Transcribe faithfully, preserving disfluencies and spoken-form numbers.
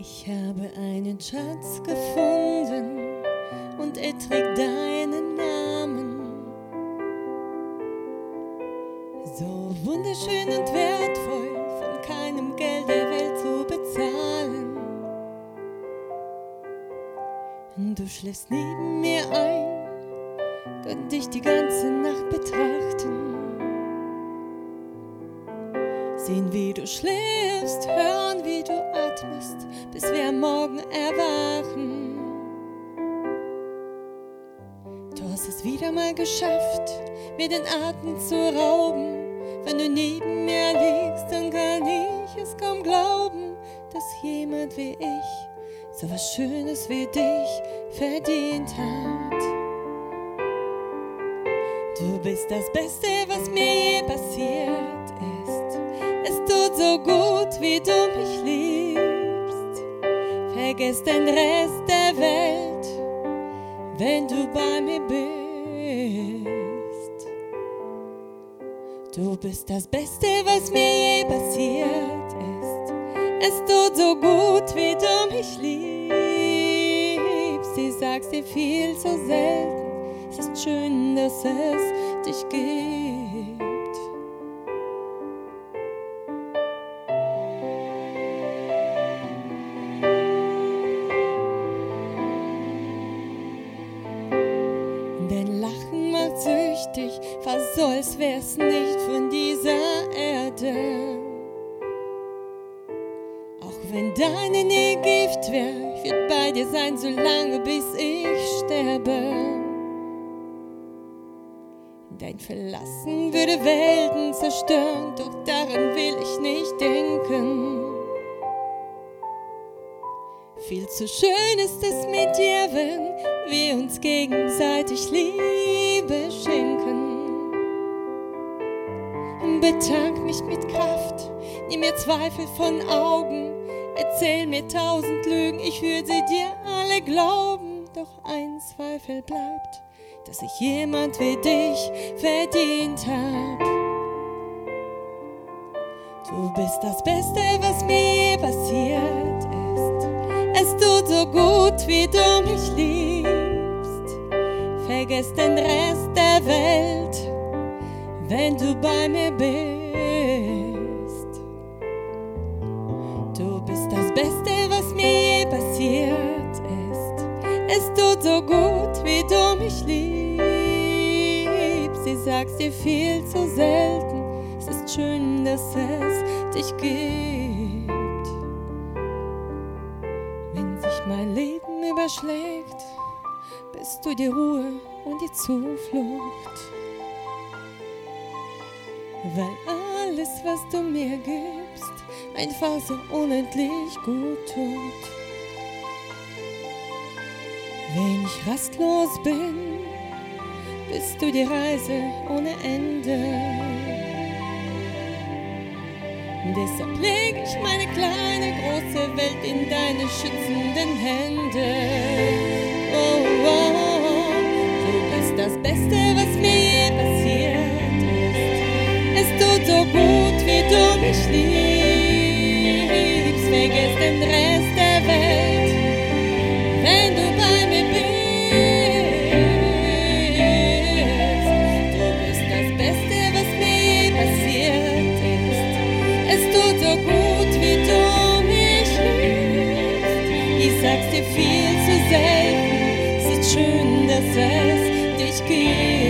Ich habe einen Schatz gefunden und er trägt deinen Namen. So wunderschön und wertvoll, von keinem Geld der Welt zu bezahlen. Du schläfst neben mir ein, kann dich die ganze Nacht betrachten. Sehen, wie du schläfst, hören, wie du atmest, bis wir am Morgen erwachen. Du hast es wieder mal geschafft, mir den Atem zu rauben. Wenn du neben mir liegst, dann kann ich es kaum glauben, dass jemand wie ich so was Schönes wie dich verdient hat. Du bist das Beste, was mir je passiert ist. Es tut so gut, wie du mich liebst. Vergiss den Rest der Welt, wenn du bei mir bist. Du bist das Beste, was mir je passiert ist. Es tut so gut, wie du mich liebst. Ich sag's dir viel zu selten. Es ist schön, dass es dich gibt. Dein Lachen macht süchtig, fast so, als wär's nicht von dieser Erde. Auch wenn deine Nähe Gift wär, ich würd bei dir sein, so lange bis ich sterbe. Dein Verlassen würde Welten zerstören, doch daran will ich nicht denken. Viel zu schön ist es mit dir, wenn wir uns gegenseitig Liebe schenken. Betank mich mit Kraft, nimm mir Zweifel von Augen, erzähl mir tausend Lügen, ich würde sie dir alle glauben, doch ein Zweifel bleibt, dass ich jemand wie dich verdient hab. Du bist das Beste, was mir je passiert ist. Es tut so gut, wie du mich liebst. Vergiss den Rest der Welt, wenn du bei mir bist. Du bist das Beste, was mir je passiert ist. Es tut so gut, wie du mich liebst. Ich sag's dir viel zu selten. Es ist schön, dass es dich gibt. Wenn sich mein Leben überschlägt, bist du die Ruhe und die Zuflucht. Weil alles, was du mir gibst, einfach so unendlich gut tut. Wenn ich rastlos bin, bist du die Reise ohne Ende. Deshalb leg ich meine kleine, große Welt in deine schützenden Hände. Oh, oh, oh, du bist das Beste, was mir je passiert ist. Es tut so gut, wie du mich liebst. Vergiss den Rest der Welt, wenn du bei mir bist. Du bist das Beste, was mir je passiert ist. Es tut so gut, wie du mich liebst. Ich sag's dir viel zu selten. Es ist schön, dass es dich gibt.